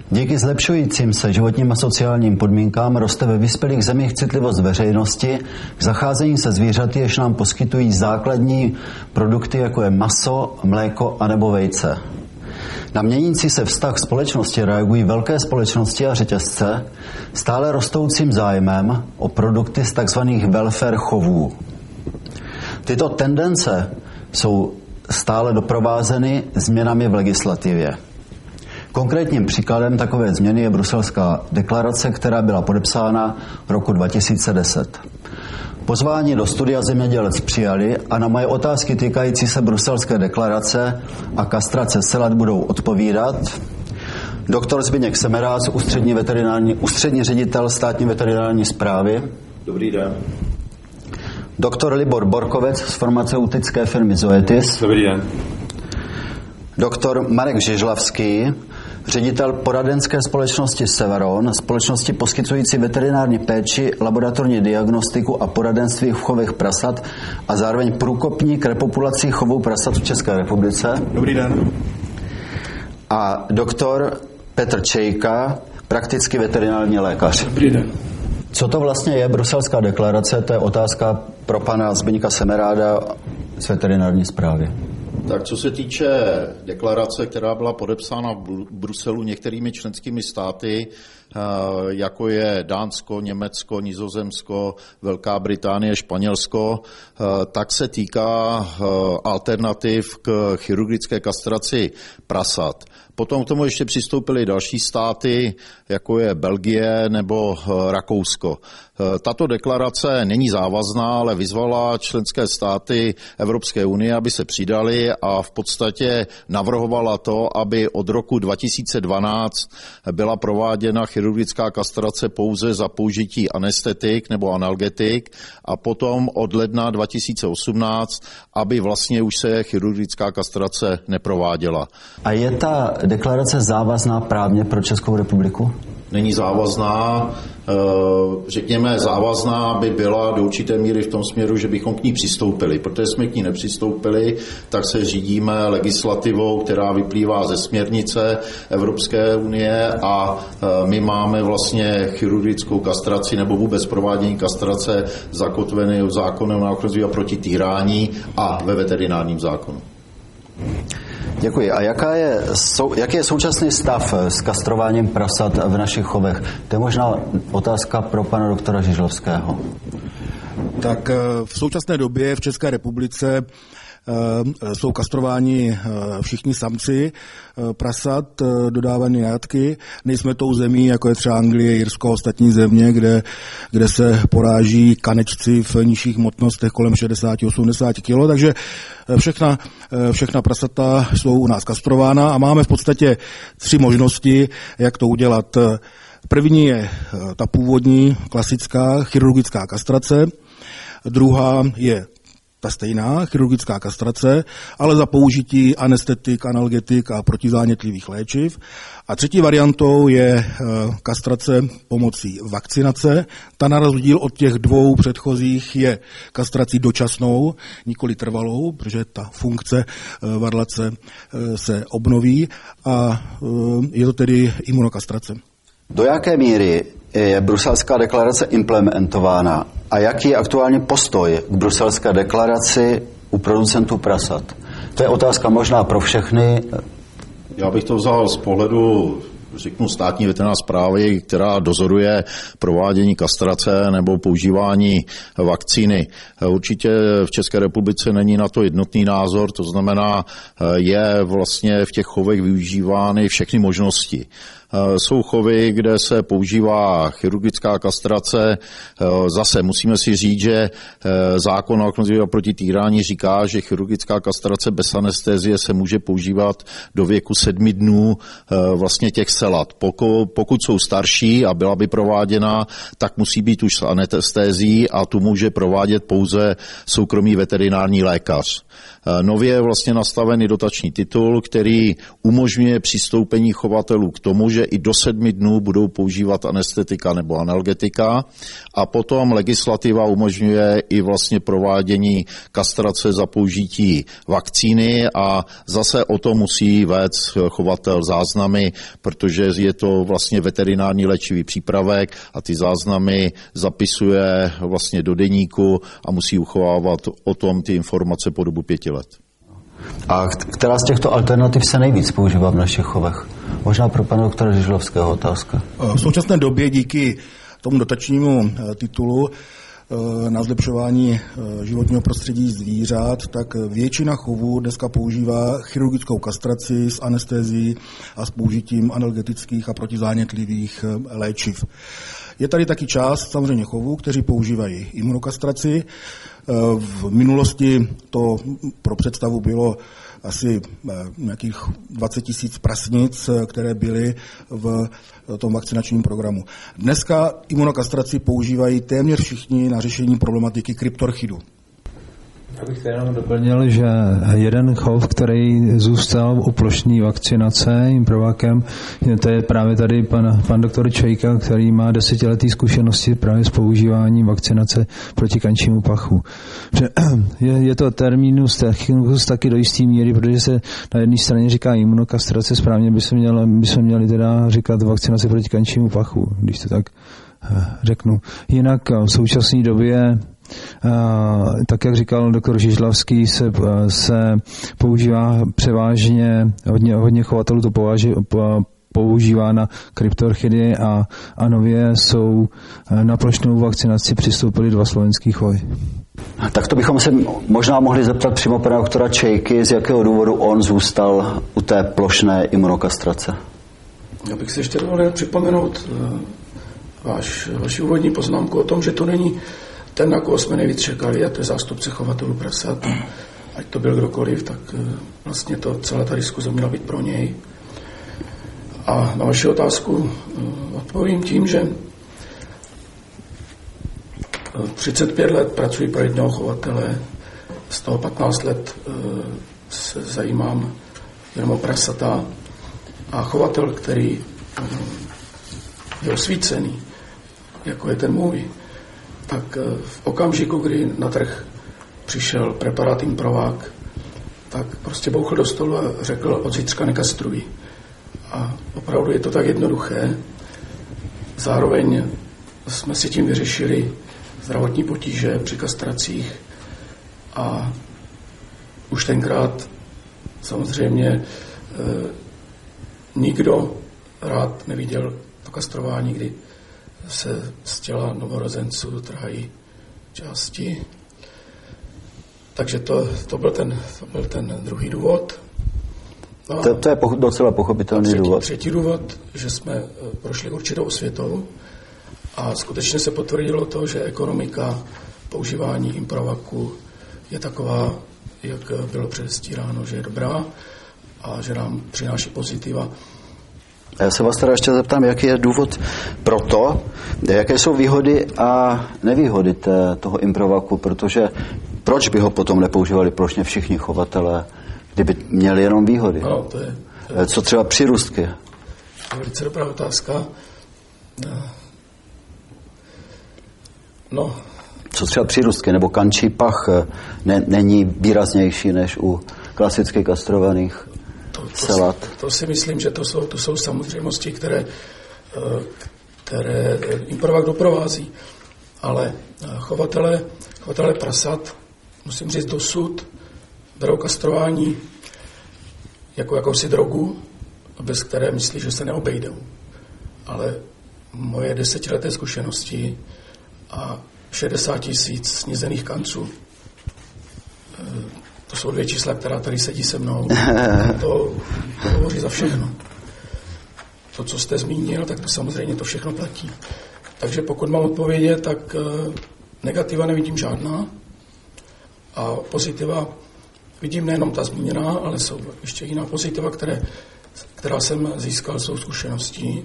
Díky zlepšujícím se životním a sociálním podmínkám roste ve vyspělých zemích citlivost veřejnosti k zacházení se zvířaty, jež nám poskytují základní produkty, jako je maso, mléko anebo vejce. Na měnící se vztah společnosti reagují velké společnosti a řetězce stále rostoucím zájmem o produkty z tzv. Welfare chovů. Tyto tendence jsou stále doprovázeny změnami v legislativě. Konkrétním příkladem takové změny je Bruselská deklarace, která byla podepsána roku 2010. Pozvání do studia Zemědělec přijali a na moje otázky týkající se Bruselské deklarace a kastrace selat budou odpovídat doktor Zbyněk Semerád, ústřední ředitel státní veterinární správy. Dobrý den. Doktor Libor Borkovec z farmaceutické firmy Zoetis. Dobrý den. Doktor Marek Žižlavský, ředitel poradenské společnosti Severon, společnosti poskytující veterinární péči, laboratorní diagnostiku a poradenství v chovech prasat a zároveň průkopník repopulací chovů prasat v České republice. Dobrý den. A doktor Petr Čejka, praktický veterinární lékař. Dobrý den. Co to vlastně je Bruselská deklarace? To je otázka pro pana Zbyňka Semeráda z veterinární správy. Tak co se týče deklarace, která byla podepsána v Bruselu některými členskými státy, jako je Dánsko, Německo, Nizozemsko, Velká Británie, Španělsko, tak se týká alternativ k chirurgické kastraci prasat. Potom k tomu ještě přistoupily další státy, jako je Belgie nebo Rakousko. Tato deklarace není závazná, ale vyzvala členské státy Evropské unie, aby se přidali a v podstatě navrhovala to, aby od roku 2012 byla prováděna chirurgická kastrace pouze za použití anestetik nebo analgetik a potom od ledna 2018, aby vlastně už se chirurgická kastrace neprováděla. A je ta deklarace závazná právně pro Českou republiku? Není závazná, řekněme závazná by byla do určité míry v tom směru, že bychom k ní přistoupili. Protože jsme k ní nepřistoupili, tak se řídíme legislativou, která vyplývá ze směrnice Evropské unie a my máme vlastně chirurgickou kastraci nebo vůbec provádění kastrace zakotveny v zákonem na ochranu zvířat proti týrání a ve veterinárním zákonu. Děkuji. A jaký je současný stav s kastrováním prasat v našich chovech? To je možná otázka pro pana doktora Žižlavského. Tak v současné době v České republice jsou kastrováni všichni samci prasat, dodávané játky. Nejsme tou zemí, jako je třeba Anglie, Irsko a ostatní země, kde se poráží kanečci v nižších hmotnostech kolem 60-80 kg, takže všechna prasata jsou u nás kastrována a máme v podstatě 3 možnosti, jak to udělat. První je ta původní, klasická chirurgická kastrace, druhá je ta stejná chirurgická kastrace, ale za použití anestetik, analgetik a protizánětlivých léčiv. A třetí variantou je kastrace pomocí vakcinace. Ta na rozdíl od těch 2 předchozích je kastrací dočasnou, nikoli trvalou, protože ta funkce varlace se obnoví a je to tedy imunokastrace. Do jaké míry je Bruselská deklarace implementována a jaký je aktuální postoj k Bruselské deklaraci u producentů prasat? To je otázka možná pro všechny. Já bych to vzal z pohledu, státní veterinární správy, která dozoruje provádění kastrace nebo používání vakcíny. Určitě v České republice není na to jednotný názor, to znamená, je vlastně v těch chovech využívány všechny možnosti. Jsou chovy, kde se používá chirurgická kastrace. Zase musíme si říct, že zákon o ochraně proti týrání říká, že chirurgická kastrace bez anestézie se může používat do věku 7 dnů vlastně těch selat. Pokud jsou starší a byla by prováděna, tak musí být už s anestézií a tu může provádět pouze soukromý veterinární lékař. Nově je vlastně nastavený dotační titul, který umožňuje přistoupení chovatelů k tomu, že i do 7 dnů budou používat anestetika nebo analgetika a potom legislativa umožňuje i vlastně provádění kastrace za použití vakcíny a zase o to musí vést chovatel záznamy, protože protože je to vlastně veterinární léčivý přípravek a ty záznamy zapisuje vlastně do deníku a musí uchovávat o tom ty informace po dobu 5 let. A která z těchto alternativ se nejvíc používá v našich chovech? Možná pro pana doktora Žižlavského otázka. V současné době díky tomu dotačnímu titulu na zlepšování životního prostředí zvířat, tak většina chovů dneska používá chirurgickou kastraci s anestezií a s použitím analgetických a protizánětlivých léčiv. Je tady taky část samozřejmě chovů, kteří používají imunokastraci. V minulosti to pro představu bylo asi nějakých 20 000 prasnic, které byly v tom vakcinačním programu. Dneska imunokastraci používají téměř všichni na řešení problematiky kryptorchidu. Já bych jenom doplnil, že jeden chov, který zůstal u plošné vakcinace improvakem, to je právě tady pan doktor Čejka, který má 10letý zkušenosti právě s používáním vakcinace proti kančímu pachu. Je to terminus technicus taky do jisté míry, protože se na jedné straně říká imunokastrace, správně by se měli teda říkat vakcinace proti kančímu pachu, když to tak řeknu. Jinak v současné době tak, jak říkal doktor Žižlavský, se používá převážně, hodně chovatelů to používá na kryptorchidy a nově jsou na plošnou vakcinaci přistoupili 2 slovenský chovy. Tak to bychom se možná mohli zeptat přímo pana doktora Čejky, z jakého důvodu on zůstal u té plošné imunokastrace. Já bych si ještě dovolil připomenout vaši úvodní poznámku o tom, že to není ten, na koho jsme nejvíc čekali, a to je zástupce chovatelů prasat. Ať to byl kdokoliv, tak vlastně celá ta diskuze měla být pro něj. A na vaši otázku odpovím tím, že 35 let pracuji pro jednoho chovatele, z toho 15 let se zajímám jenom o prasata a chovatel, který je osvícený, jako je ten můj, tak v okamžiku, kdy na trh přišel preparát Improvák, tak prostě bouchl do stolu a řekl, od zítřka nekastruj. A opravdu je to tak jednoduché. Zároveň jsme si tím vyřešili zdravotní potíže při kastracích a už tenkrát samozřejmě nikdo rád neviděl to kastrování, kdy se z těla novorozenců trhají části. Takže to byl ten druhý důvod. To je docela pochopitelný důvod. Třetí důvod, že jsme prošli určitou osvětou a skutečně se potvrdilo to, že ekonomika používání Improvaku je taková, jak bylo předestíráno, že je dobrá a že nám přináší pozitiva. Já se vás teda ještě zeptám, jaký je důvod pro to, jaké jsou výhody a nevýhody toho Improvaku, protože proč by ho potom nepoužívali plošně všichni chovatelé, kdyby měli jenom výhody? No, to je co třeba přírůstky? To je velice dobrá otázka. No. Co třeba přírůstky nebo kančí pach není výraznější než u klasicky kastrovaných celat? To si myslím, že to jsou samozřejmosti, které Improvak doprovází. Ale chovatele prasat, musím říct, dosud berou kastrování jako jakousi drogu, bez které myslí, že se neobejdou. Ale moje 10leté zkušenosti a 60 000 snízených kanců, to jsou 2 čísla, která tady sedí se mnou, to hovoří za všechno. To, co jste zmínil, tak to samozřejmě to všechno platí. Takže pokud mám odpovědět, tak negativa nevidím žádná a pozitiva vidím nejenom ta zmíněná, ale jsou ještě jiná pozitiva, která jsem získal svou zkušeností.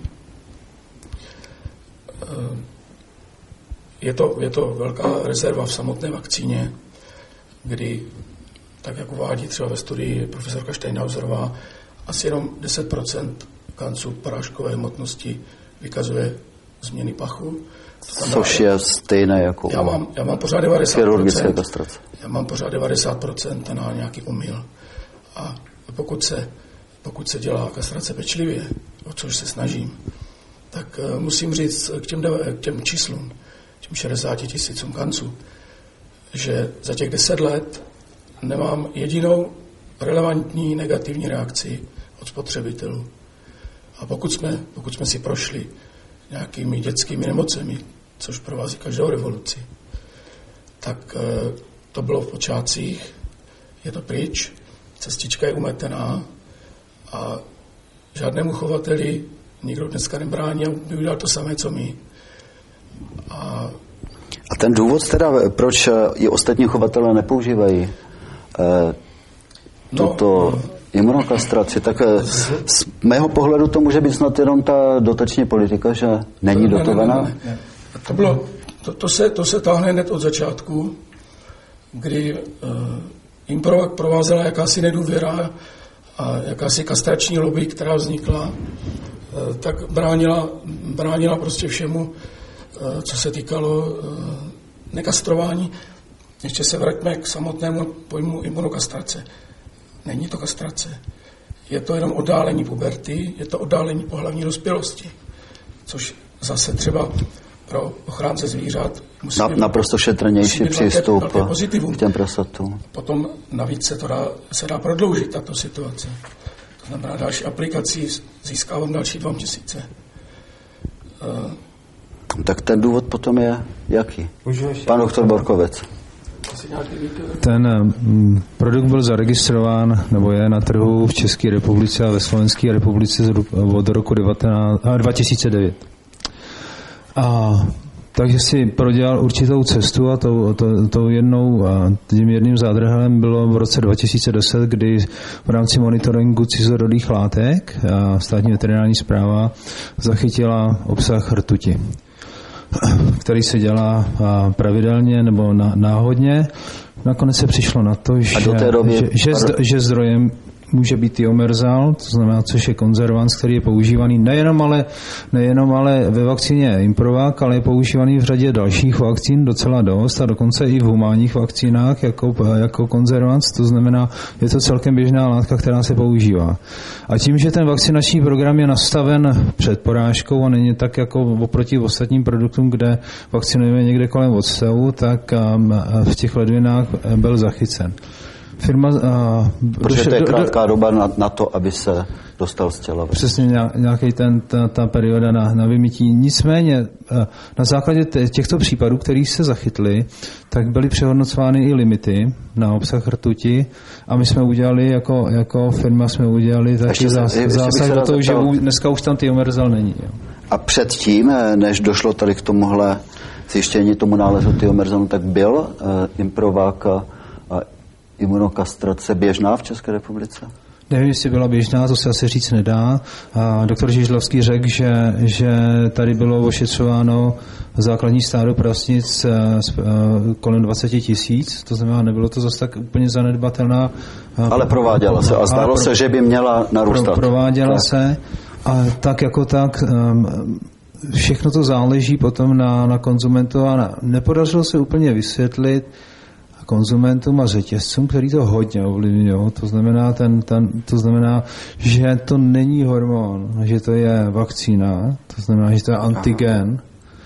Je to velká rezerva v samotné vakcíně, kdy, tak jak uvádí třeba ve studii profesorka Steinhauserová, asi jenom 10% kanců porážkové hmotnosti vykazuje změny pachu. Což je stejné jako já mám pořád 90%. Chirurgické kastrace. Já mám pořád 90% na nějaký omyl. A pokud se dělá kastrace pečlivě o což se snažím, tak musím říct k těm číslům, těm 60 000 kanců, že za těch 10 let nemám jedinou relevantní negativní reakci od spotřebitelů. A pokud jsme si prošli nějakými dětskými nemocemi, což provází každou revoluci, tak to bylo v počátcích, je to pryč, cestička je umetená a žádnému chovateli nikdo dneska nebrání, aby udělal to samé, co my. A ten důvod teda, proč i ostatní chovatelé nepoužívají tuto imunokastraci, tak z mého pohledu to může být snad jenom ta dotační politika, že není dotovaná? Ne. To se táhne hned od začátku, kdy Improvac provázela jakási nedůvěra a jakási kastrační lobby, která vznikla, tak bránila prostě všemu, co se týkalo nekastrování. Ještě se vraťme k samotnému pojmu imunokastrace. Není to kastrace. Je to jenom oddálení puberty, je to oddálení pohlavní dospělosti, což zase třeba pro ochránce zvířat naprosto šetrnější přístup k těm prasatům. Potom navíc se dá prodloužit tato situace. To znamená, další aplikací získávám další 2000. Tak ten důvod potom je jaký? Pan doktor Borkovec. Ten produkt byl zaregistrován, nebo je na trhu v České republice a ve Slovenské republice od roku 2009. Takže si prodělal určitou cestu a tím jedním zádrhelem bylo v roce 2010, kdy v rámci monitoringu cizorodých látek státní veterinární správa zachytila obsah rtuti, který se dělá pravidelně nebo náhodně. Nakonec se přišlo na to, že zdrojem může být tiomerzal, to znamená, což je konzervans, který je používaný nejenom ale ve vakcíně Improvac, ale je používaný v řadě dalších vakcín docela dost a dokonce i v humánních vakcínách jako konzervans, to znamená, je to celkem běžná látka, která se používá. A tím, že ten vakcinační program je nastaven před porážkou a není tak jako oproti ostatním produktům, kde vakcinujeme někde kolem odstavu, tak v těch ledvinách byl zachycen. Protože to je krátká doba na to, aby se dostal z těla. Přesně nějaký ta perioda na vymytí. Nicméně na základě těchto případů, kterých se zachytly, tak byly přehodnocovány i limity na obsah rtuti a my jsme udělali jako firma taky zásah do toho, že dneska už tam tiomerzal není. Jo. A předtím, než došlo tady k tomuhle zjištění tomu nálezu tiomerzalu, tak byl Improvac imunokastrace běžná v České republice? Nevím, jestli byla běžná, to se asi říct nedá. Doktor Žižlavský řekl, že tady bylo ošetřováno základní stádo prasnic kolem 20 000, to znamená, nebylo to zase tak úplně zanedbatelná. Ale prováděla se a zdálo se, že by měla narůstat. Prováděla se a tak jako tak všechno to záleží potom na konzumentu a nepodařilo se úplně vysvětlit konzumentům a řetězcům, který to hodně ovlivňují. To znamená, že to není hormon, že to je vakcína, to znamená, že to je antigen.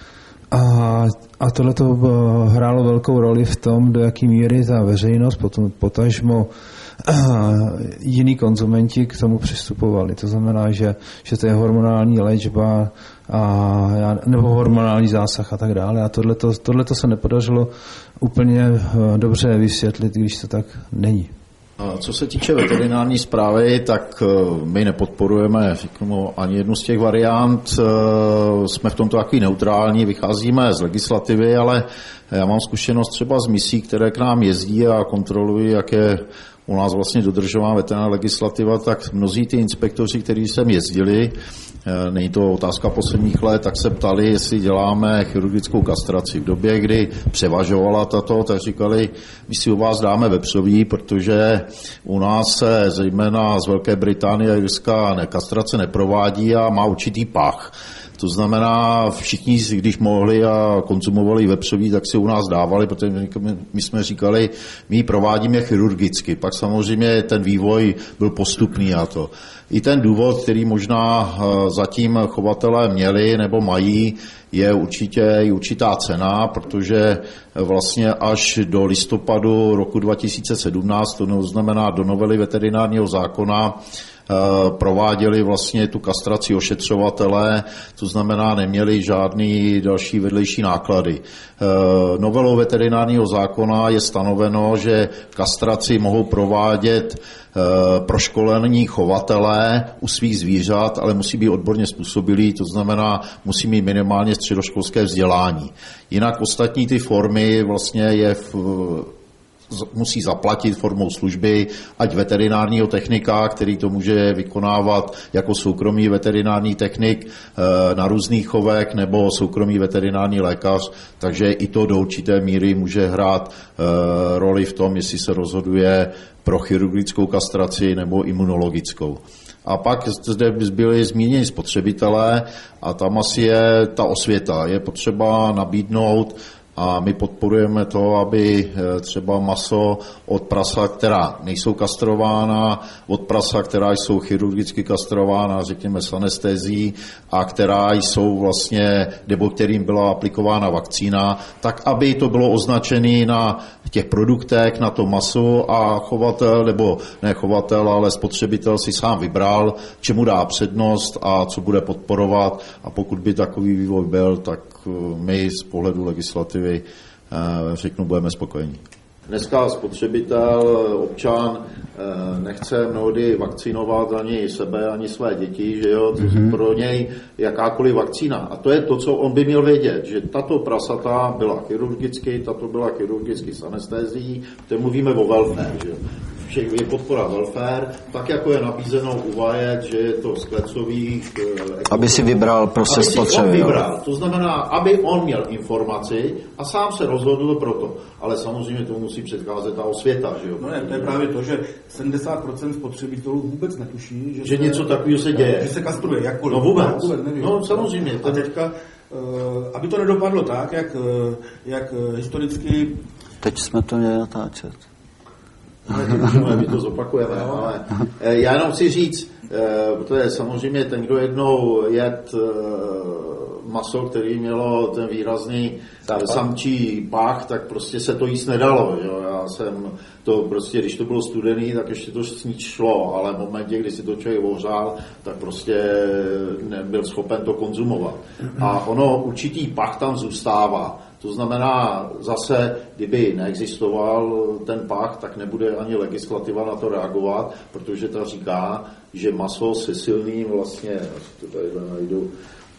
A tohle to hrálo velkou roli v tom, do jaký míry ta veřejnost, potažmo jiní konzumenti k tomu přistupovali. To znamená, že to je hormonální léčba nebo hormonální zásah a tak dále. A tohleto se nepodařilo úplně dobře vysvětlit, když to tak není. Co se týče veterinární správy, tak my nepodporujeme ani jednu z těch variant. Jsme v tomto takový neutrální, vycházíme z legislativy, ale já mám zkušenost třeba z misí, které k nám jezdí a kontrolují, jak je u nás vlastně dodržována veterinární legislativa, tak mnozí ty inspektoři, kteří sem jezdili, není to otázka posledních let, tak se ptali, jestli děláme chirurgickou kastraci. V době, kdy převažovala tato, tak říkali, my si u vás dáme vepřový, protože u nás se zejména z Velké Británie a Irska kastrace neprovádí a má určitý pach. To znamená, všichni, když mohli a konzumovali vepřový, tak si u nás dávali, protože my jsme říkali, my ji provádíme chirurgicky. Pak samozřejmě ten vývoj byl postupný a to. I ten důvod, který možná zatím chovatelé měli nebo mají, je určitá cena, protože vlastně až do listopadu roku 2017, to znamená do novely veterinárního zákona, prováděli vlastně tu kastraci ošetřovatelé, to znamená neměli žádný další vedlejší náklady. Novelou veterinárního zákona je stanoveno, že kastraci mohou provádět proškolení chovatelé u svých zvířat, ale musí být odborně způsobilí, to znamená, musí mít minimálně středoškolské vzdělání. Jinak ostatní ty formy vlastně musí zaplatit formou služby, ať veterinárního technika, který to může vykonávat jako soukromý veterinární technik na různých chovech, nebo soukromý veterinární lékař, takže i to do určité míry může hrát roli v tom, jestli se rozhoduje pro chirurgickou kastraci nebo imunologickou. A pak zde byli zmíněni spotřebitelé a tam asi je ta osvěta. Je potřeba nabídnout a my podporujeme to, aby třeba maso od prasa, která nejsou kastrována, od prasa, která jsou chirurgicky kastrována, řekněme s anestezií, a která jsou vlastně, nebo kterým byla aplikována vakcína, tak aby to bylo označené na těch produktech, na to maso a chovatel, nebo ne chovatel, ale spotřebitel si sám vybral, čemu dá přednost a co bude podporovat, a pokud by takový vývoj byl, tak my z pohledu legislativy řeknu, budeme spokojení. Dneska spotřebitel, občan nechce mnohdy vakcinovat ani sebe, ani své děti, že jo, pro něj jakákoliv vakcína. A to je to, co on by měl vědět, že tato prasata byla chirurgicky, tato byla chirurgicky s anestezií, to mluvíme o welfare, že jo. Je podpora welfare, tak jako je nabízeno u vajec, že je to z klecových... Aby si vybral prostě spotřeby. To znamená, aby on měl informaci a sám se rozhodl pro to. Ale samozřejmě tomu musí předcházet ta osvěta, že jo? No ne, to je právě to, že 70% spotřebitelů vůbec netuší, že něco takového se děje. Že se kastruje jakkoliv. No vůbec nevím. No samozřejmě. A teďka, aby to nedopadlo tak, jak historicky... Teď jsme to měli natáčet. My to zopakujeme, ale já jenom chci říct, protože samozřejmě ten, kdo jednou jet maso, který mělo ten výrazný samčí pách, tak prostě se to jíst nedalo. Jo? Já jsem to prostě, když to bylo studený, tak ještě to sníst šlo, ale v momentě, kdy si to člověk ohřál, tak prostě nebyl schopen to konzumovat. A ono, určitý pach tam zůstává. To znamená, zase, kdyby neexistoval ten pach, tak nebude ani legislativa na to reagovat, protože ta říká, že maso se silným vlastně, to tady najdu,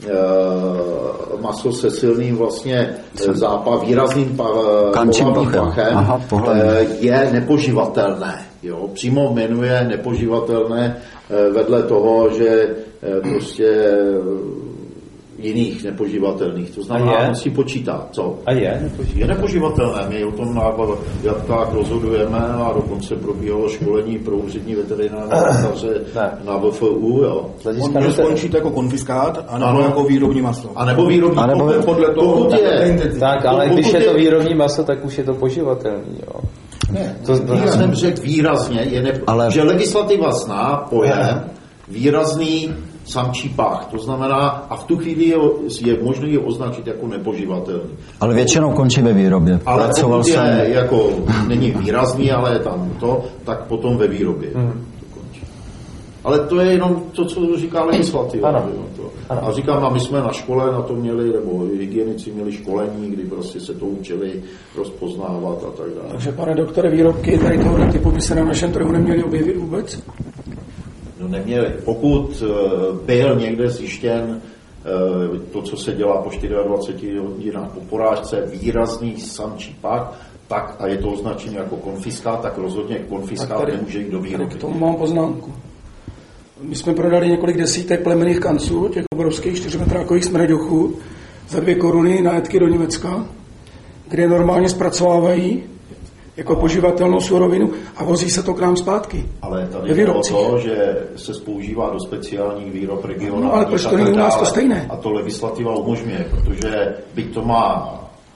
maso se silným vlastně výrazným pohlavním pachem je nepoživatelné. Jo? Přímo jmenuje nepoživatelné vedle toho, že prostě jiných nepoživatelných. To znamená, musí počítat. Co? A je nepoživatelné. My o tom na jatkách rozhodujeme a dokonce probíhalo školení pro úřední veterinární lékaře na VFU. Jo. On může skončit jako konfiskát, anebo jako výrobní maso. A nebo výrobní maso. Podle toho tak, ale když je to výrobní maso, tak už je to poživatelný. Jo. Ne, já jsem řekl výrazně, že legislativa zná pojem výrazný samčí pach. To znamená, a v tu chvíli je možné je označit jako nepoživatelný. Ale většinou končí ve výrobě. Ale pokud je jako, není výrazný, ale je tam to, tak potom ve výrobě to končí. Ale to je jenom to, co říká legislativa. Ano. A říkám, a my jsme na škole na to měli, nebo hygienici měli školení, kdy prostě se to učili rozpoznávat a tak dále. Takže, pane doktore, výrobky tady tohoto typu by se na našem trhu neměly objevit vůbec? No neměli. Pokud byl někde zjištěn to, co se dělá po 24 hodinách po porážce, výrazný samčí pach, tak a je to označené jako konfiskát, tak rozhodně konfiskát nemůže jít do výroby. K tomu mám poznámku. My jsme prodali několik desítek plemenných kanců, těch obrovských 4metrákových smraďochů, za 2 koruny na jetky do Německa, kde normálně zpracovávají jako poživatelnou surovinu a vozí se to k nám zpátky. Ale tady jde o to, že se používá do speciálních výrob regionálních. No ale proč to není u nás to stejné? A to legislativa umožňuje, protože byť to má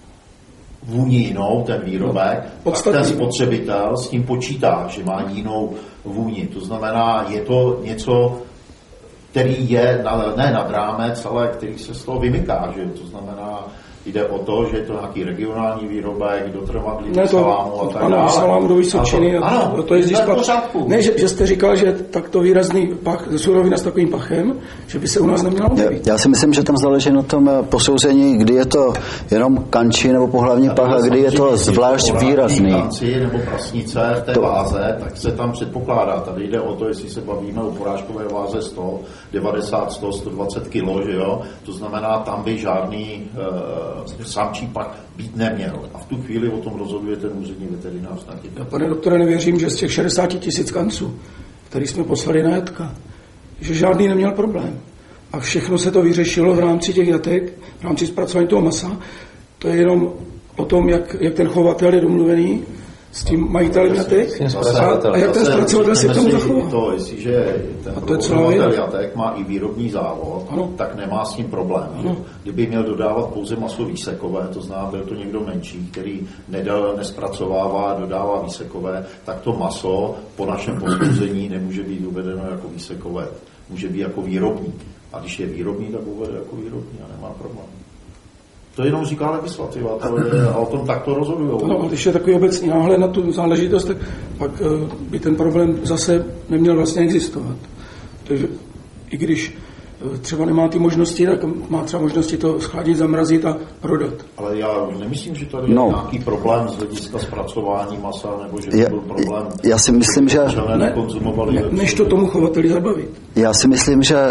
vůni jinou, ten výrobek, tak ten spotřebitel s tím počítá, že má jinou vůni. To znamená, je to něco, který je ne nad rámec, ale který se z toho vymyká. Že? To znamená, jde o to, že je to nějaký regionální výrobek, dotrvadlý salámu a tak dále. Ano, salám do Vysočiny. Ano, to je ne, že jste říkal, že takto výrazný pach, surovina s takovým pachem, že by se u nás neměla objevit. Já si myslím, že tam záleží na tom posouzení, kdy je to jenom kančí nebo pohlavní pach a kdy je to zvlášť výrazný. Kanci nebo prasnice v té váze, tak se tam předpokládá. Tady jde o to, jestli se bavíme o porážkové váze 100, 90, 100, 120 kg, že jo? To znamená, tam by žádný samčí pach být neměl. A v tu chvíli o tom rozhoduje ten úřední veterinář. Já, pane doktore, nevěřím, že z těch 60 000 kanců, který jsme poslali na jatka, že žádný neměl problém. A všechno se to vyřešilo v rámci těch jatek, v rámci zpracování toho masa. To je jenom o tom, jak ten chovatel je domluvený s tím majitelem jatek a jak ten zpracovatel si k tomu zachová. To, jestliže ten chovatel jatek má i výrobní závod, tak nemá s tím problém. Kdyby měl dodávat pouze maso výsekové, to znamená, byl to někdo menší, který nespracovává, dodává výsekové, tak to maso po našem posouzení nemůže být uvedeno jako výsekové. Může být jako výrobní. A když je výrobní, tak uvede jako výrobní a nemá problém. To jenom říká legislativa, a o tom takto rozhodují. No, když je takový obecný náhled na tu záležitost, tak pak by ten problém zase neměl vlastně existovat. Takže i když třeba nemá ty možnosti, tak má třeba možnosti to schladit, zamrazit a prodat. Ale já nemyslím, že tady je nějaký problém z hlediska zpracování masa, nebo že to byl problém. Já si myslím, že než to tomu chovateli zabavit. Já si myslím, že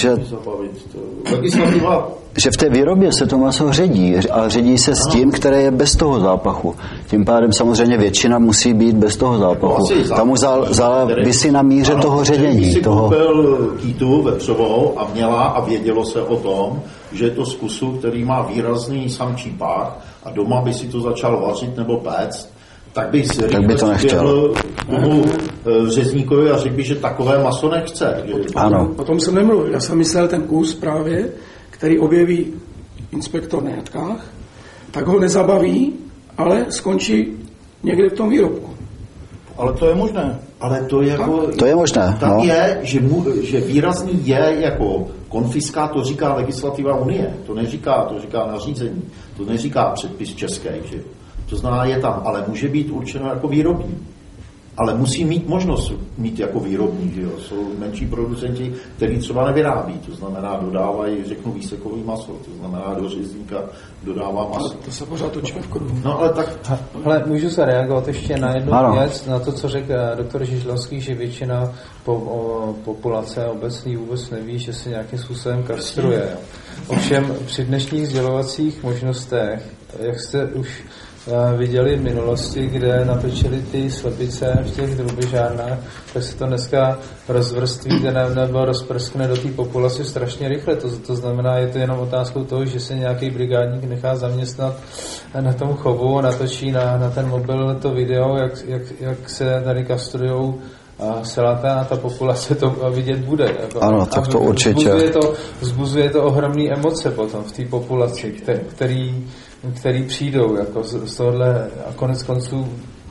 v té výrobě se to maso ředí a ředí se s tím, které je bez toho zápachu. Tím pádem samozřejmě většina musí být bez toho zápachu. Tam už závisí na míře toho ředění. Když si koupil kýtu vepřovou a měla a vědělo se o tom, že je to z kusu, který má výrazný samčí pach a doma by si to začal vařit nebo péct, tak by to nechtěl tomu řezníkovi a řekl by, že takové maso nechce. Ano. O tom jsem nemluvil. Já jsem myslel ten kus právě, který objeví inspektor na jatkách, tak ho nezabaví, ale skončí někde v tom výrobku. Ale to je možné. Ale to je možné. Tam je, že výrazný je jako konfiskát, to říká legislativa Unie. To říká nařízení. To neříká předpis český. Že? To znamená, je tam, ale může být určeno jako výrobní. Ale musí mít možnost mít jako výrobní. Že jo? Jsou menší producenti, kteří třeba nevyrábí. To znamená, dodávají, řeknu, výsekový maso. To znamená, do řezníka dodává maso. To se pořád točíme v kruhu. No, ale tak... Ale můžu zareagovat ještě na jednu věc, na to, co řekl doktor Žižlavský, že většina populace obecně vůbec neví, že se nějakým způsobem kastruje. Ovšem při dnešních sdělovacích možnostech, jak jste už viděli v minulosti, kde natočili ty slepice v těch drubežárnách, tak se to dneska rozvrství nebo rozprskne do té populace strašně rychle. To znamená, je to jenom otázkou toho, že se nějaký brigádník nechá zaměstnat na tom chovu a natočí na ten mobil to video, jak se tady kastrujou selata a ta populace to vidět bude. Jako. Ano, tak to určitě. Vzbuzuje to ohromné emoce potom v té populaci, který přijdou jako z tohohle a konec konců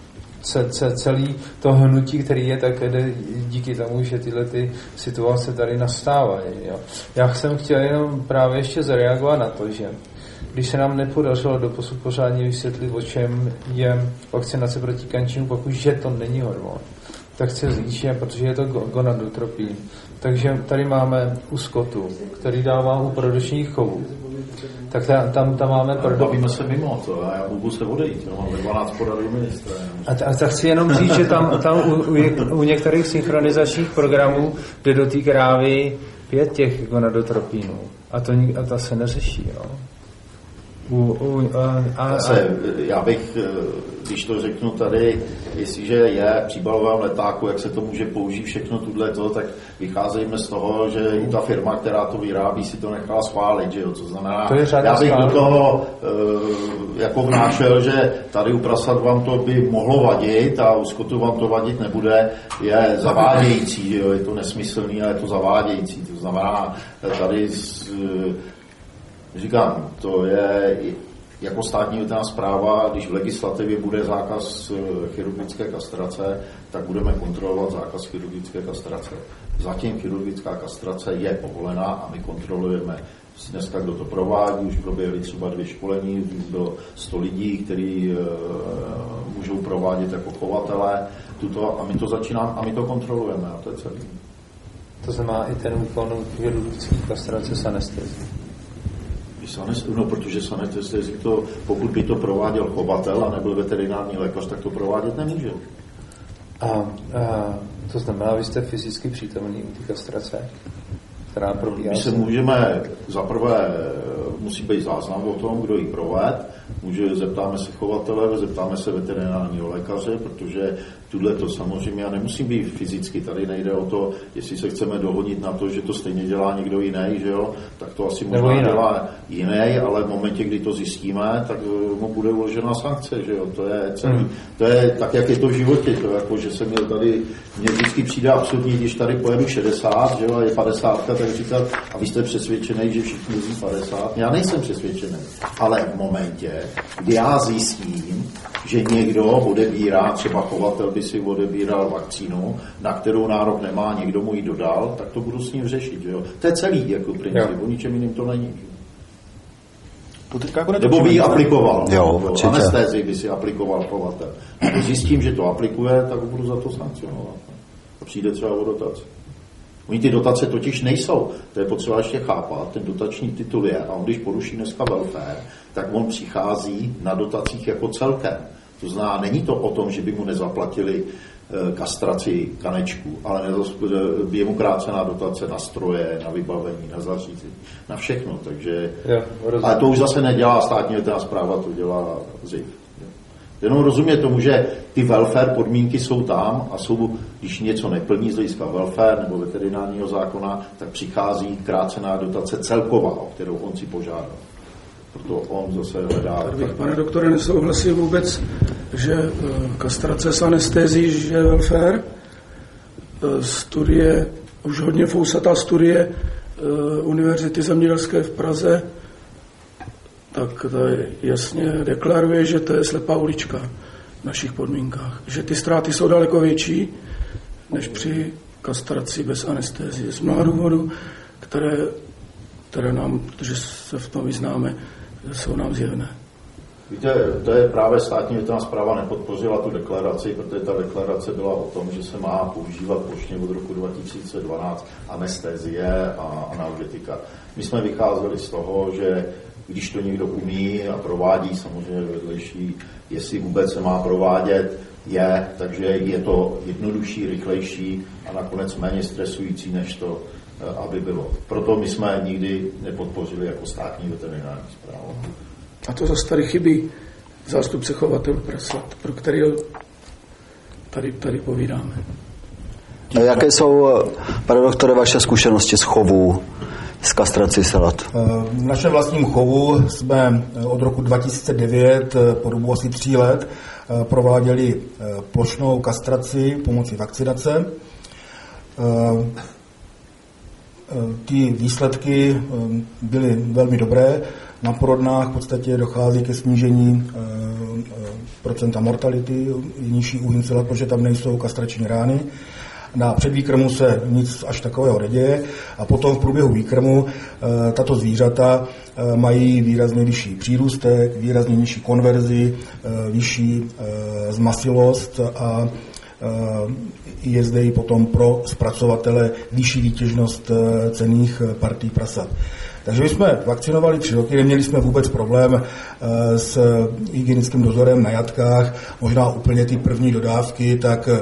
celý to hnutí, který je, tak jde díky tomu, že tyhle ty situace tady nastávají. Jo. Já jsem chtěl jenom právě ještě zareagovat na to, že když se nám nepodařilo doposud pořádně vysvětlit, o čem je vakcinace proti kančímu pachu, že to není hormon, tak chci říct, že protože je to gonadotropin. Takže tady máme u skotu, který dává u produčních chovů. Tak tam máme... Bavíme se mimo to, a já můžu se odejít, mám 12 poradů ministra. A tak chci jenom říct, že tam u některých synchronizačních programů jde do té krávy 5 těch gonadotropinů. A ta se neřeší, jo. Já bych, když to řeknu tady, jestliže je v příbalovém letáku, jak se to může použít všechno tuto, tak vycházejme z toho, že i ta firma, která to vyrábí, si to nechala schválit, že jo? Co znamená, já bych do toho jako vnášel, že tady u prasat vám to by mohlo vadit a u skotu vám to vadit nebude, je zavádějící, že jo? Je to nesmyslný, ale je to zavádějící. To znamená, tady říkám, to je jako státní veřejná správa, když v legislativě bude zákaz chirurgické kastrace, tak budeme kontrolovat zákaz chirurgické kastrace. Zatím chirurgická kastrace je povolená a my kontrolujeme dneska, kdo to provádí, už proběhly třeba 2 školení, bylo 100 lidí, kteří můžou provádět jako chovatelé tuto, a my to začínáme a my to kontrolujeme a to je celý. To znamená i ten úkon chirurgické kastrace s anestezí. No, protože s anestezí to, pokud by to prováděl chovatel a nebyl veterinární lékař, tak to provádět nemůže. A to znamená, vy jste fyzicky přítomný u té kastrace, která probíhá? My se můžeme, zaprvé musí být záznam o tom, kdo ji proved, zeptáme se chovatele, zeptáme se veterinárního lékaře, protože tuhle to samozřejmě, já nemusím být fyzicky, tady nejde o to, jestli se chceme dohodnit na to, že to stejně dělá někdo jiný, že jo, tak to asi možná dělá jiný, ale v momentě, kdy to zjistíme, tak mu bude uložena sankce, že jo, to je celý, to je tak, jak je to v životě, to jako, že jsem měl tady, mně vždycky přijde absurdní, když tady pojedu 60, že jo, a je 50, tak říkat, a vy jste přesvědčený, že všichni jezdí 50, já nejsem přesvědčený, ale v momentě, kdy já zjistím, že někdo odebírá, třeba chovatel by si odebíral vakcínu, na kterou nárok nemá, někdo mu ji dodal, tak to budu s ním řešit. Jo? To je celý jako princip, o ničem jiným to není. Nebo by ji aplikoval. Anestézii by si aplikoval chovatel. Když zjistím, že to aplikuje, tak budu za to sankcionovat. A přijde třeba o dotaci. Oni ty dotace totiž nejsou. To je potřeba ještě chápat. Ten dotační titul je, a on když poruší dneska welfare, tak on přichází na dotacích jako celkem. To znamená, není to o tom, že by mu nezaplatili kastraci kanečku, ale je mu krácená dotace na stroje, na vybavení, na zařízení, na všechno. Takže, ale to už zase nedělá státní veřejná správa, to dělá ZIF. Jenom rozumět tomu, že ty welfare podmínky jsou tam a jsou, když něco neplní z hlediska welfare nebo veterinárního zákona, tak přichází krácená dotace celková, o kterou on si požádal. Proto on zase hledá... Tady bych, pane doktore, nesouhlasil vůbec, že kastrace s anestezí, že je welfare. Studie, už hodně fousatá studie Univerzity zemědělské v Praze, tak tady jasně deklaruje, že to je slepá ulička v našich podmínkách. Že ty ztráty jsou daleko větší, než při kastraci bez anestezie. Z mnoha důvodů, které nám, protože se v tom vyznáme, jsou nám zjevné. Víte, to je právě státní veřejná správa nepodpořila tu deklaraci, protože ta deklarace byla o tom, že se má používat plošně od roku 2012 anestezie a analgetika. My jsme vycházeli z toho, že když to někdo umí a provádí, samozřejmě vedlejší, jestli vůbec se má provádět, takže je to jednodušší, rychlejší a nakonec méně stresující, než to, aby bylo. Proto my jsme nikdy nepodpořili jako státní veterinární správu. A to zase tady chybí zástupce chovatelů prasat, pro kterého tady povídáme. A jaké jsou, pane doktore, vaše zkušenosti z chovů, z kastrací salat? V našem vlastním chovu jsme od roku 2009 po dobu asi 3 let prováděli plošnou kastraci pomocí vakcinace. Ty výsledky byly velmi dobré. Na porodnách v podstatě dochází ke snížení procenta mortality, nižší úhyn cela, protože tam nejsou kastrační rány. Na předvýkrmu se nic až takového neděje a potom v průběhu výkrmu tato zvířata mají výrazně vyšší přírůstek, výrazně nižší konverzi, vyšší zmasilost a je zde i potom pro zpracovatele vyšší výtěžnost cenných partí prasat. Takže my jsme vakcinovali 3 roky, neměli jsme vůbec problém s hygienickým dozorem na jatkách, možná úplně ty první dodávky, tak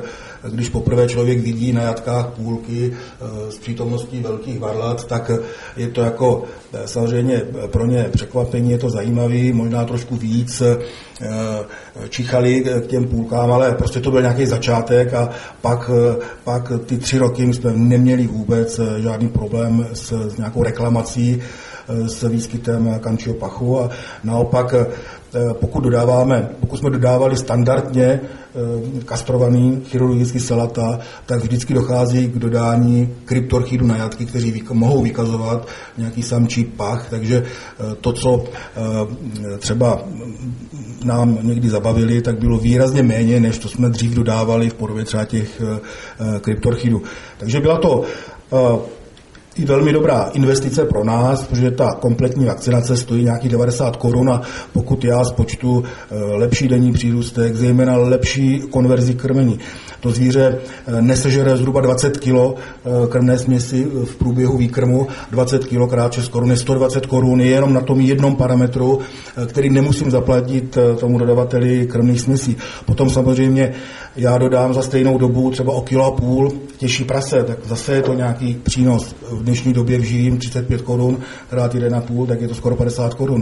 když poprvé člověk vidí na jatkách půlky s přítomností velkých varlat, tak je to jako samozřejmě pro ně překvapení, je to zajímavý, možná trošku víc čichali k těm půlkám, ale prostě to byl nějaký začátek a pak ty 3 roky my jsme neměli vůbec žádný problém s nějakou reklamací, s výskytem kančího pachu a naopak pokud jsme dodávali standardně kastrovaný chirurgický selata, tak vždycky dochází k dodání kryptorchidů na jatky, kteří mohou vykazovat nějaký samčí pach, takže to, co třeba nám někdy zabavili, tak bylo výrazně méně, než to jsme dřív dodávali v podobě třeba těch kryptorchidů. Takže byla to i velmi dobrá investice pro nás, protože ta kompletní vakcinace stojí nějakých 90 korun a pokud já spočtu lepší denní přírůstek, zejména lepší konverzi krmení. To zvíře nesežere zhruba 20 kg krmné směsi v průběhu výkrmu, 20 kg krát 6 korun je 120 korun, je jenom na tom jednom parametru, který nemusím zaplatit tomu dodavateli krmných směsí. Potom samozřejmě já dodám za stejnou dobu třeba o 1,5 kg těžší prase, tak zase je to nějaký přínos. V dnešní době v živým 35 korun krát 1,5, tak je to skoro 50 korun.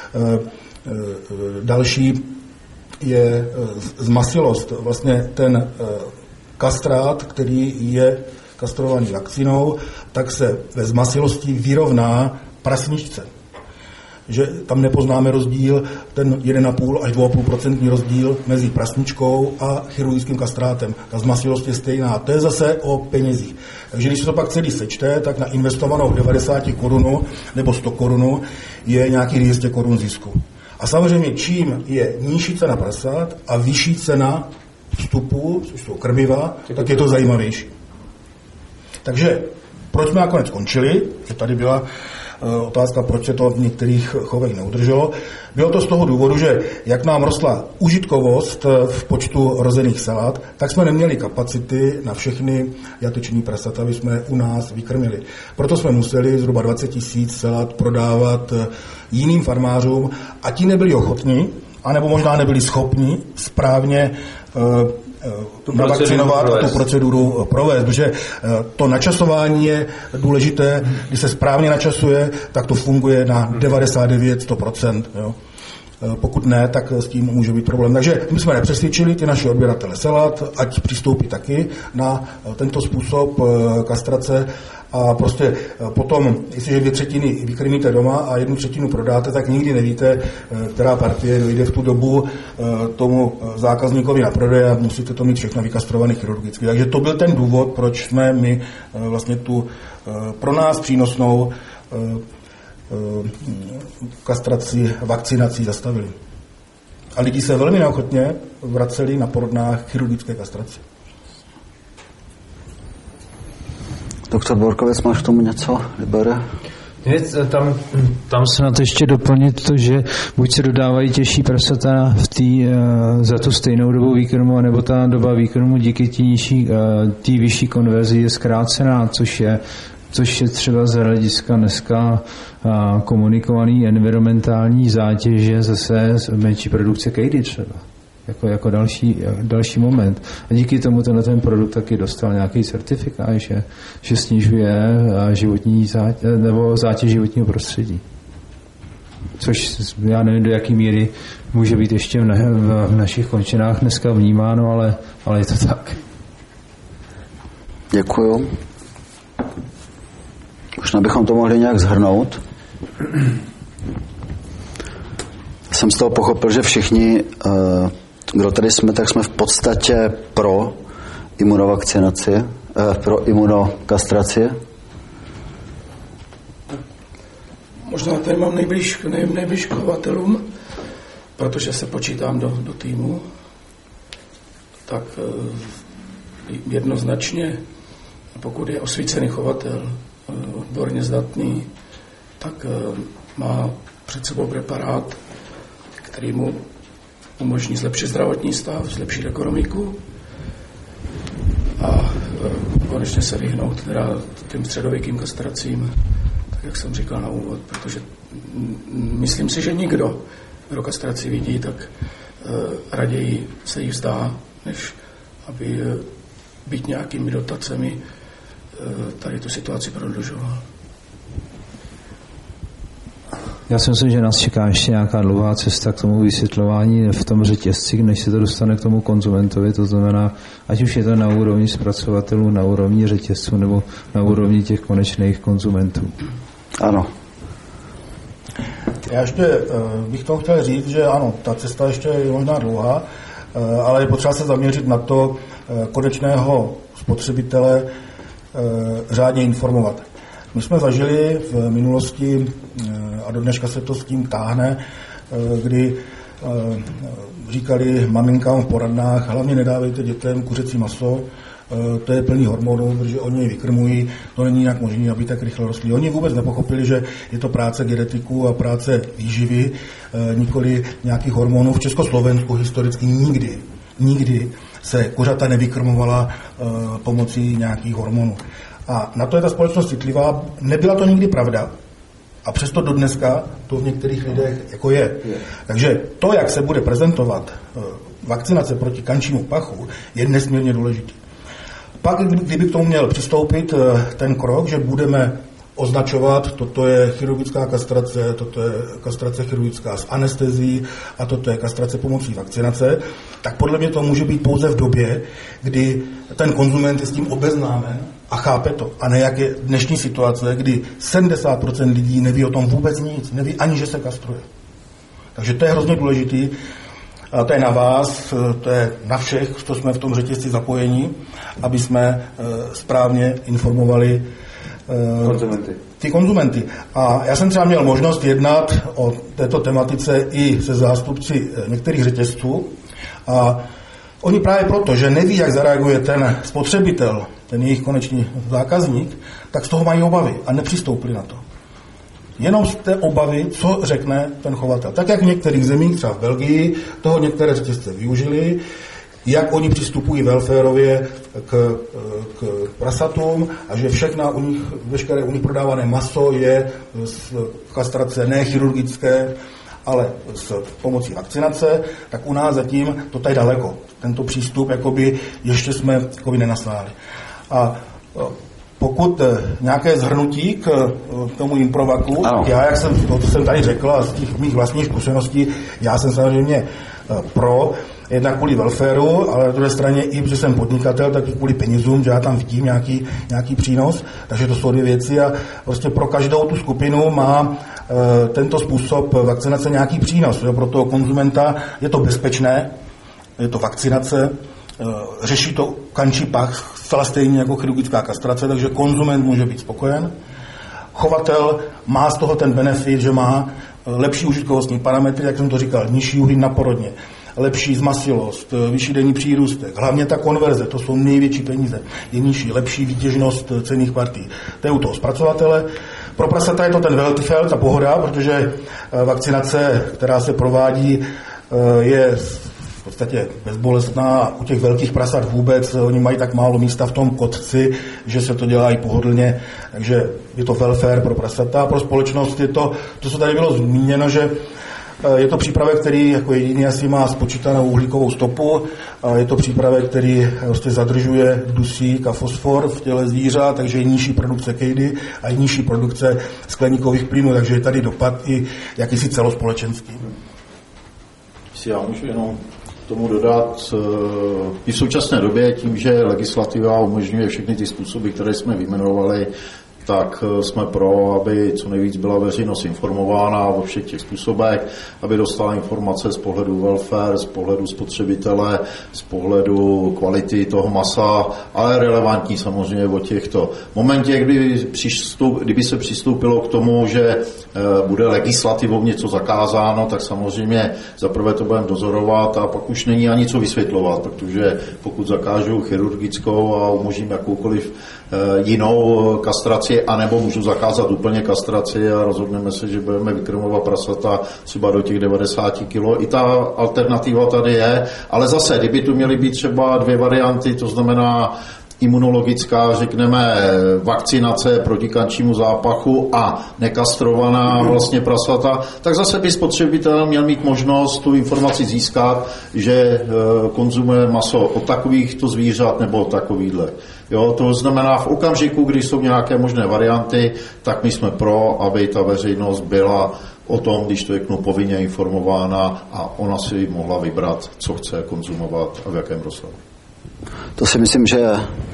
Další je zmasilost. Vlastně ten kastrát, který je kastrovaný vakcínou, tak se ve zmasilosti vyrovná prasničce. Že tam nepoznáme rozdíl, ten 1,5 až 2,5% rozdíl mezi prasničkou a chirurgickým kastrátem. Ta zmasilost je stejná. To je zase o penězích. Takže když se to pak celý sečte, tak na investovanou 90 korun nebo 100 korun je nějakých 200 korun zisku. A samozřejmě čím je nižší cena prasat a vyšší cena vstupu, což jsou krmiva, tak je to zajímavější. Takže proč jsme nakonec skončili, že tady byla otázka, proč se to v některých chovech neudrželo. Bylo to z toho důvodu, že jak nám rostla užitkovost v počtu rozených salat, tak jsme neměli kapacity na všechny jateční prasata, aby jsme u nás vykrmili. Proto jsme museli zhruba 20 000 salat prodávat jiným farmářům a ti nebyli ochotní, anebo možná nebyli schopni správně navakcinovat a tu proceduru provést, protože to načasování je důležité, když se správně načasuje, tak to funguje na 99-100%. Jo. Pokud ne, tak s tím může být problém. Takže my jsme nepřesvědčili ty naše odběratele salat, ať přistoupí taky na tento způsob kastrace a prostě potom, jestliže 2/3 vykrmíte doma a 1/3 prodáte, tak nikdy nevíte, která partie dojde v tu dobu tomu zákazníkovi na prodej a musíte to mít všechno vykastrované chirurgicky. Takže to byl ten důvod, proč jsme my vlastně tu pro nás přínosnou kastraci, vakcinaci zastavili. A lidi se velmi neochotně vraceli na porodnách chirurgické kastraci. Doktor Borkovec, máš k tomu něco, Libere? Tam se na to ještě doplnit to, že buď se dodávají těžší prasata za tu stejnou dobu výkrmu, nebo ta doba výkrmu díky té vyšší konverzi je zkrácená, což je třeba z hlediska dneska komunikovaný environmentální zátěže zase menší produkce kejdy třeba. Jako další moment. A díky tomu ten produkt taky dostal nějaký certifikát, že snižuje životní zátěž životního prostředí. Což já nevím, do jaký míry může být ještě v našich končinách dneska vnímáno, ale je to tak. Děkuju. Možná bychom to mohli nějak shrnout. Jsem z toho pochopil, že všichni, kdo tady jsme, tak jsme v podstatě pro imunovakcinaci, pro imunokastraci. Možná tady mám nejblíž k chovatelům, protože se počítám do týmu, tak jednoznačně, pokud je osvícený chovatel, odborně zdatný, tak má před sebou preparát, který mu umožní zlepšit zdravotní stav, zlepšit ekonomiku a konečně se vyhnout teda těm středověkým kastracím, tak jak jsem říkal na úvod, protože myslím si, že nikdo, kdo kastraci vidí, tak raději se jí vzdá, než aby být nějakými dotacemi tady tu situaci prodlužoval. Já si myslím, že nás čeká ještě nějaká dlouhá cesta k tomu vysvětlování v tom řetězci, než se to dostane k tomu konzumentovi, to znamená, ať už je to na úrovni zpracovatelů, na úrovni řetězců nebo na úrovni těch konečných konzumentů. Ano. Já ještě bych to chtěl říct, že ano, ta cesta ještě je možná dlouhá, ale je potřeba se zaměřit na to konečného spotřebitele řádně informovat. My jsme zažili v minulosti, a do dneška se to s tím táhne, kdy říkali maminkám v poradnách, hlavně nedávejte dětem kuřecí maso, to je plný hormonů, protože oni je vykrmují, to není nějak možné, aby tak rychle rostli. Oni vůbec nepochopili, že je to práce genetiků a práce výživy, nikoli nějakých hormonů. V Československu historicky nikdy se kuřata nevykrmovala pomocí nějakých hormonů. A na to je ta společnost citlivá. Nebyla to nikdy pravda. A přesto do dneska to v některých lidech jako je. Takže to, jak se bude prezentovat vakcinace proti kančímu pachu, je nesmírně důležitý. Pak, kdyby k tomu měl přistoupit ten krok, že budeme označovat, toto je chirurgická kastrace, toto je kastrace chirurgická s anestezií a toto je kastrace pomocí vakcinace, tak podle mě to může být pouze v době, kdy ten konzument je s tím obeznámen a chápe to. A ne jak je dnešní situace, kdy 70% lidí neví o tom vůbec nic, neví ani, že se kastruje. Takže to je hrozně důležitý. A to je na vás, to je na všech, co jsme v tom řetězci zapojení, aby jsme správně informovali ty konzumenty. A já jsem třeba měl možnost jednat o této tematice i se zástupci některých řetězců a oni právě proto, že neví, jak zareaguje ten spotřebitel, ten jejich konečný zákazník, tak z toho mají obavy a nepřistoupili na to. Jenom z té obavy, co řekne ten chovatel. Tak jak v některých zemích, třeba v Belgii, toho některé řetězce využili, jak oni přistupují welfareově k prasatům a že veškeré u nich prodávané maso je z kastrace ne chirurgické, ale s pomocí vakcinace, tak u nás zatím to tady daleko. Tento přístup jakoby ještě jsme jakoby nenasláli. A pokud nějaké zhrnutí k tomu Improvaku, já, jak jsem to, co jsem tady řekl, a z těch mých vlastních zkušeností, já jsem samozřejmě pro, jednak kvůli welfareu, ale na druhé straně i, protože jsem podnikatel, tak i kvůli penězům, že já tam vidím nějaký přínos, takže to jsou dvě věci a prostě pro každou tu skupinu má tento způsob vakcinace nějaký přínos. Jo? Pro toho konzumenta je to bezpečné, je to vakcinace, řeší to kančí pach zcela stejně jako chirurgická kastrace, takže konzument může být spokojen. Chovatel má z toho ten benefit, že má lepší užitkovostní parametry, jak jsem to říkal, nižší úhyn na porodně, lepší zmasilost, vyšší denní přírůstek, hlavně ta konverze, to jsou největší peníze, je nižší, lepší výtěžnost cenných partí. To je u toho zpracovatele. Pro prasata je to ten Weltfeld, ta pohoda, protože vakcinace, která se provádí, je v podstatě bezbolestná a u těch velkých prasat vůbec, oni mají tak málo místa v tom kotci, že se to dělá i pohodlně, takže je to welfare pro prasata. Pro společnost je to, co tady bylo zmíněno, že je to přípravek, který jako jediný asi má spočítanou uhlíkovou stopu, a je to přípravek, který prostě zadržuje dusík a fosfor v těle zvířat, takže je nižší produkce kejdy a je nižší produkce skleníkových plynů, takže je tady dopad i jakýsi celospolečenský. Já můžu jenom tomu dodat, i v současné době tím, že legislativa umožňuje všechny ty způsoby, které jsme vyjmenovali, tak jsme pro, aby co nejvíc byla veřejnost informována o všech těch způsobech, aby dostala informace z pohledu welfare, z pohledu spotřebitele, z pohledu kvality toho masa, ale relevantní samozřejmě o těchto. V momentě, kdyby se přistoupilo k tomu, že bude legislativou něco zakázáno, tak samozřejmě zaprvé to budeme dozorovat a pak už není ani co vysvětlovat, protože pokud zakážu chirurgickou a umožním jakoukoliv jinou kastraci, anebo můžu zakázat úplně kastraci a rozhodneme se, že budeme vykrmovat prasata třeba do těch 90 kg. I ta alternativa tady je, ale zase, kdyby tu měly být třeba dvě varianty, to znamená imunologická, řekneme, vakcinace proti kančímu zápachu a nekastrovaná vlastně prasata, tak zase by spotřebitel měl mít možnost tu informaci získat, že konzumuje maso od takovýchto zvířat nebo od takovýhle. Jo, to znamená v okamžiku, kdy jsou nějaké možné varianty, tak my jsme pro, aby ta veřejnost byla o tom, když to řeknu, povinně informována a ona si mohla vybrat, co chce konzumovat a v jakém rozsahu. To si myslím, že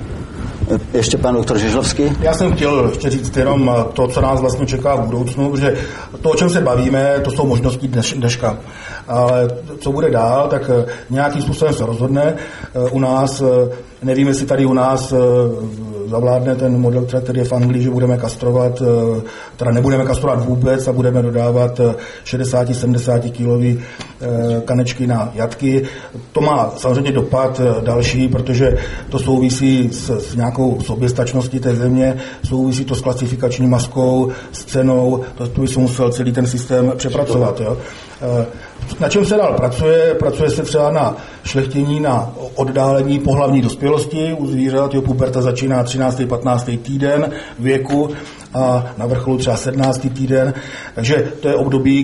ještě pan doktor Žižlovský. Já jsem chtěl ještě říct jenom to, co nás vlastně čeká v budoucnu, protože to, o čem se bavíme, to jsou možnosti dneška. Ale co bude dál, tak nějakým způsobem se rozhodne. U nás, nevím, jestli tady u nás zavládne ten model, který je v Anglii, že budeme kastrovat, teda nebudeme kastrovat vůbec a budeme dodávat 60-70 kilový kanečky na jatky. To má samozřejmě dopad další, protože to souvisí s nějakou soběstačností té země, souvisí to s klasifikační maskou, s cenou, to by se musel celý ten systém přepracovat. Jo. Na čem se dál pracuje? Pracuje se třeba na šlechtění, na oddálení pohlavní dospělosti u zvířat. Jo, puberta začíná 13. 15. týden věku a na vrcholu třeba 17. týden. Takže to je období,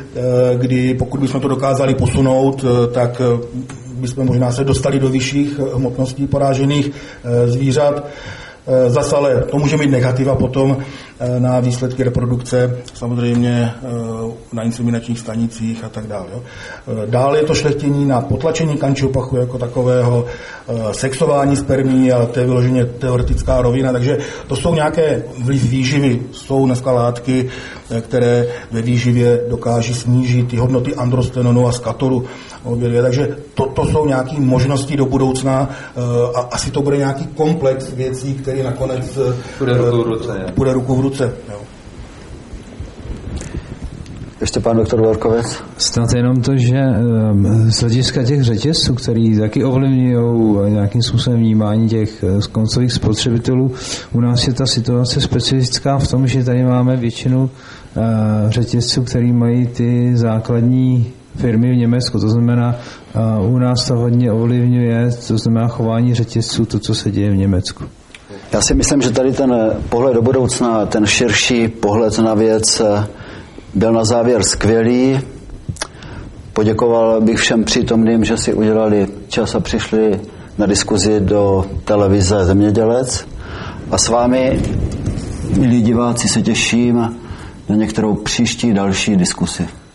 kdy pokud bychom to dokázali posunout, tak bychom možná se dostali do vyšších hmotností porážených zvířat. Zas ale to může mít negativa potom na výsledky reprodukce, samozřejmě na inseminačních stanicích a tak dále. Dále je to šlechtění na potlačení kančího pachu jako takového, sexování spermí, ale to je vyloženě teoretická rovina, takže to jsou nějaké vliv výživy, jsou dneska látky, které ve výživě dokáží snížit ty hodnoty androstenonu a skatoru. Takže to jsou nějaké možnosti do budoucna a asi to bude nějaký komplex věcí, který nakonec bude ruku v ruce. Jo. Ještě pan doktor Vorkovec. Snad jenom to, že z hlediska těch řetězců, který taky ovlivňují nějakým způsobem vnímání těch koncových spotřebitelů, u nás je ta situace specifická v tom, že tady máme většinu řetězců, který mají ty základní firmy v Německu, to znamená, u nás to hodně ovlivňuje, to znamená chování řetězců, to, co se děje v Německu. Já si myslím, že tady ten pohled do budoucna, ten širší pohled na věc byl na závěr skvělý. Poděkoval bych všem přítomným, že si udělali čas a přišli na diskuzi do televize Zemědělec. A s vámi, milí diváci, se těším na některou příští další diskusi.